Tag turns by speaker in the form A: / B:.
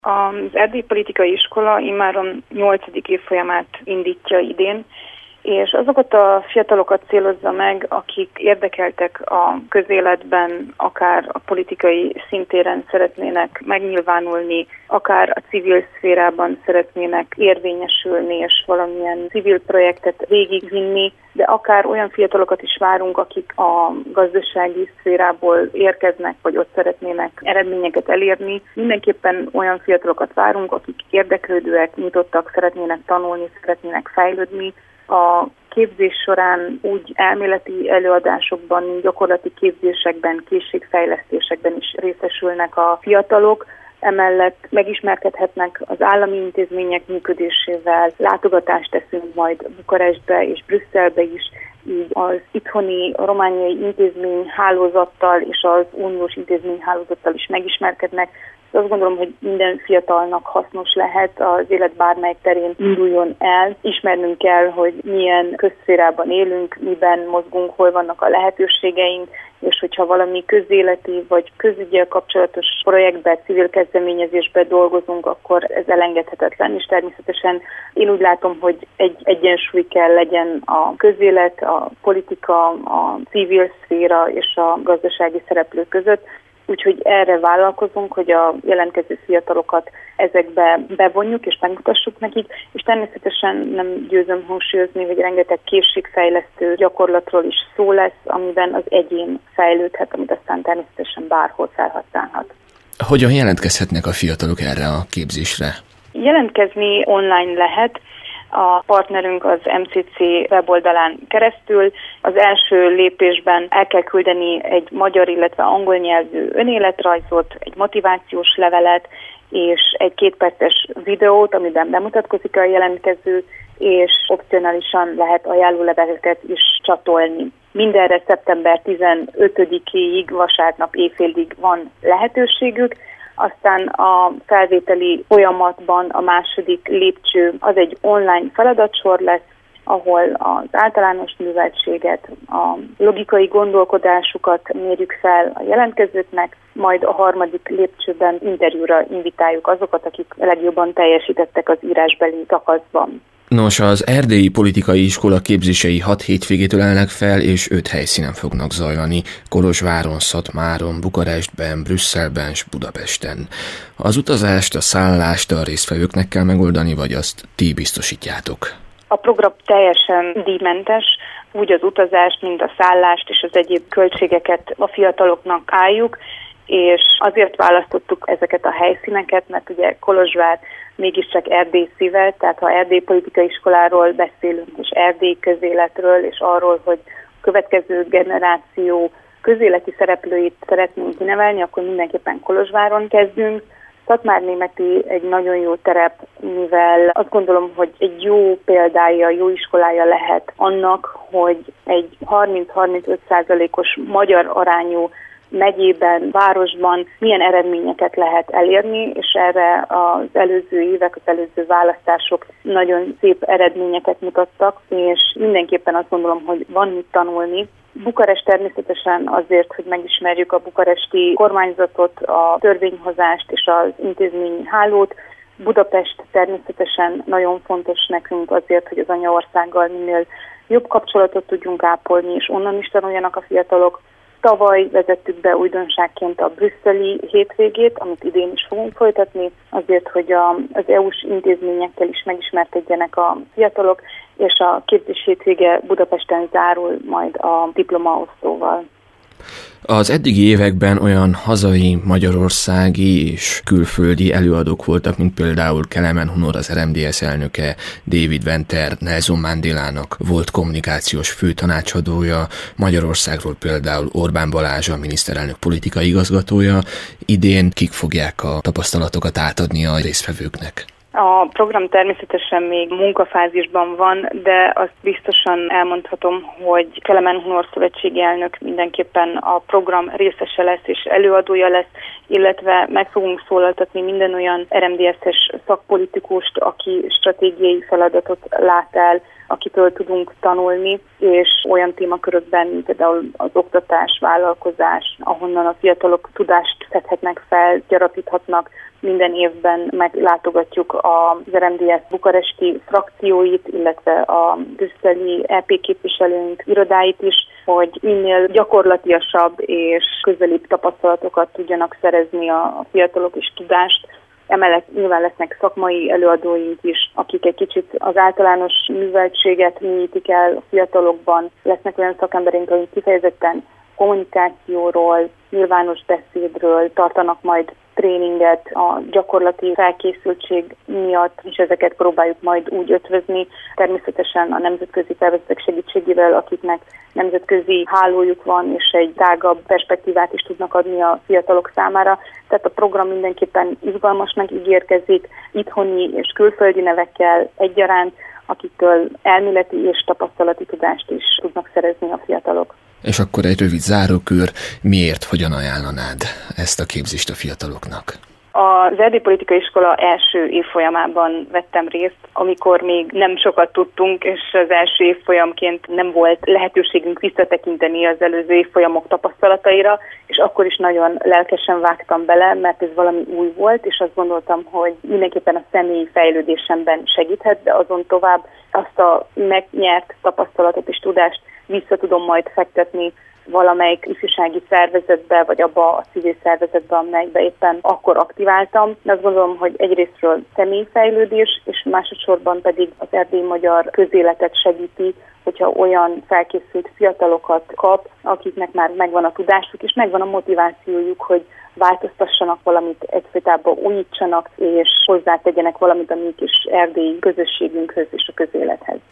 A: Az Erdélyi Politikai Iskola immáron 8. évfolyamát indítja idén, és azokat a fiatalokat célozza meg, akik érdekeltek a közéletben, akár a politikai szintéren szeretnének megnyilvánulni, akár a civil szférában szeretnének érvényesülni, és valamilyen civil projektet végigvinni, de akár olyan fiatalokat is várunk, akik a gazdasági szférából érkeznek, vagy ott szeretnének eredményeket elérni. Mindenképpen olyan fiatalokat várunk, akik érdeklődőek, nyitottak, szeretnének tanulni, szeretnének fejlődni. A képzés során úgy elméleti előadásokban, gyakorlati képzésekben, készségfejlesztésekben is részesülnek a fiatalok. Emellett megismerkedhetnek az állami intézmények működésével, látogatást teszünk majd Bukarestbe és Brüsszelbe is, így az itthoni romániai intézményhálózattal és az uniós intézményhálózattal is megismerkednek. Azt gondolom, hogy minden fiatalnak hasznos lehet az élet bármely terén induljon el. Ismernünk kell, hogy milyen közszférában élünk, miben mozgunk, hol vannak a lehetőségeink, és hogyha valami közéleti vagy közüggyel kapcsolatos projektben, civil kezdeményezésben dolgozunk, akkor ez elengedhetetlen, és természetesen én úgy látom, hogy egy egyensúly kell legyen a közélet, a politika, a civil szféra és a gazdasági szereplők között. Úgyhogy erre vállalkozunk, hogy a jelentkező fiatalokat ezekbe bevonjuk és megmutassuk nekik, és természetesen nem győzöm hangsúlyozni, hogy rengeteg készségfejlesztő gyakorlatról is szó lesz, amiben az egyén fejlődhet, amit aztán természetesen bárhol felhasználhat.
B: Hogyan jelentkezhetnek a fiatalok erre a képzésre?
A: Jelentkezni online lehet. A partnerünk az MCC weboldalán keresztül. Az első lépésben el kell küldeni egy magyar, illetve angol nyelvű önéletrajzot, egy motivációs levelet és egy 2 perces videót, amiben bemutatkozik a jelentkező, és opcionálisan lehet ajánlóleveleket is csatolni. Mindenre szeptember 15-éig, vasárnap éjfélig van lehetőségük. Aztán a felvételi folyamatban a második lépcső az egy online feladatsor lesz, ahol az általános műveltséget, a logikai gondolkodásukat mérjük fel a jelentkezőknek, majd a harmadik lépcsőben interjúra invitáljuk azokat, akik legjobban teljesítettek az írásbeli szakaszban.
B: Nos, az Erdélyi Politikai Iskola képzései 6 hétvégétől állnak fel, és 5 helyszínen fognak zajlani: Kolozsváron, Szatmáron, Bukarestben, Brüsszelben és Budapesten. Az utazást, a szállást a résztvevőknek kell megoldani, vagy azt ti biztosítjátok?
A: A program teljesen díjmentes, úgy az utazást, mint a szállást és az egyéb költségeket a fiataloknak álljuk, és azért választottuk ezeket a helyszíneket, mert ugye Kolozsvár mégiscsak Erdély szíve, tehát ha Erdélyi Politikai Iskoláról beszélünk, és Erdély közéletről, és arról, hogy a következő generáció közéleti szereplőit szeretnénk kinevelni, akkor mindenképpen Kolozsváron kezdünk. Szatmárnémeti egy nagyon jó terep, mivel azt gondolom, hogy egy jó példája, jó iskolája lehet annak, hogy egy 30-35%-os magyar arányú megyében, városban milyen eredményeket lehet elérni, és erre az előző évek, az előző választások nagyon szép eredményeket mutattak, és mindenképpen azt gondolom, hogy van mit tanulni. Bukarest természetesen azért, hogy megismerjük a bukaresti kormányzatot, a törvényhozást és az intézményhálót. Budapest természetesen nagyon fontos nekünk azért, hogy az anyaországgal minél jobb kapcsolatot tudjunk ápolni, és onnan is tanuljanak a fiatalok. Tavaly vezettük be újdonságként a brüsszeli hétvégét, amit idén is fogunk folytatni, azért, hogy az EU-s intézményekkel is megismerkedjenek a fiatalok, és a képzés hétvége Budapesten zárul majd a diplomaosztóval.
B: Az eddigi években olyan hazai, magyarországi és külföldi előadók voltak, mint például Kelemen Hunor, az RMDSZ elnöke, David Venter, Nelson Mandelának volt kommunikációs főtanácsadója, Magyarországról például Orbán Balázs, a miniszterelnök politikai igazgatója. Idén kik fogják a tapasztalatokat átadni a résztvevőknek?
A: A program természetesen még munkafázisban van, de azt biztosan elmondhatom, hogy Kelemen Hunor szövetségi elnök mindenképpen a program részese lesz és előadója lesz, illetve meg fogunk szólaltatni minden olyan RMDSZ-es szakpolitikust, aki stratégiai feladatot lát el akitől tudunk tanulni, és olyan témakörökben, mint például az oktatás, vállalkozás, ahonnan a fiatalok tudást szedhetnek fel, gyarapíthatnak. Minden évben meglátogatjuk az RMDSZ bukaresti frakcióit, illetve a brüsszeli EP képviselőink irodáit is, hogy minél gyakorlatiasabb és közelibb tapasztalatokat tudjanak szerezni a fiatalok és tudást. Emellett nyilván lesznek szakmai előadóink is, akik egy kicsit az általános műveltséget mélyítik el a fiatalokban. Lesznek olyan szakembereink, akik kifejezetten kommunikációról, nyilvános beszédről tartanak majd tréninget a gyakorlati felkészültség miatt, és ezeket próbáljuk majd úgy ötvözni, természetesen a nemzetközi szervezetek segítségével, akiknek nemzetközi hálójuk van, és egy tágabb perspektívát is tudnak adni a fiatalok számára. Tehát a program mindenképpen izgalmasnak ígérkezik, itthoni és külföldi nevekkel egyaránt, akiktől elméleti és tapasztalati tudást is tudnak szerezni a fiatalok.
B: És akkor egy rövid zárókör, miért, hogyan ajánlanád ezt a képzést a fiataloknak?
A: Az Erdélyi Politikai Iskola első évfolyamában vettem részt, amikor még nem sokat tudtunk, és az első évfolyamként nem volt lehetőségünk visszatekinteni az előző évfolyamok tapasztalataira, és akkor is nagyon lelkesen vágtam bele, mert ez valami új volt, és azt gondoltam, hogy mindenképpen a személyi fejlődésemben segíthet, de azon tovább azt a megnyert tapasztalatot és tudást vissza tudom majd fektetni valamelyik ifjúsági szervezetbe, vagy abba a civil szervezetbe, amelyikbe éppen akkor aktiváltam. De azt gondolom, hogy egyrésztről személyfejlődés, és másodszorban pedig az erdélyi magyar közéletet segíti, hogyha olyan felkészült fiatalokat kap, akiknek már megvan a tudásuk, és megvan a motivációjuk, hogy változtassanak valamit, egyfajtában újítsanak, és hozzátegyenek valamit a mi kis erdélyi közösségünkhöz és a közélethez.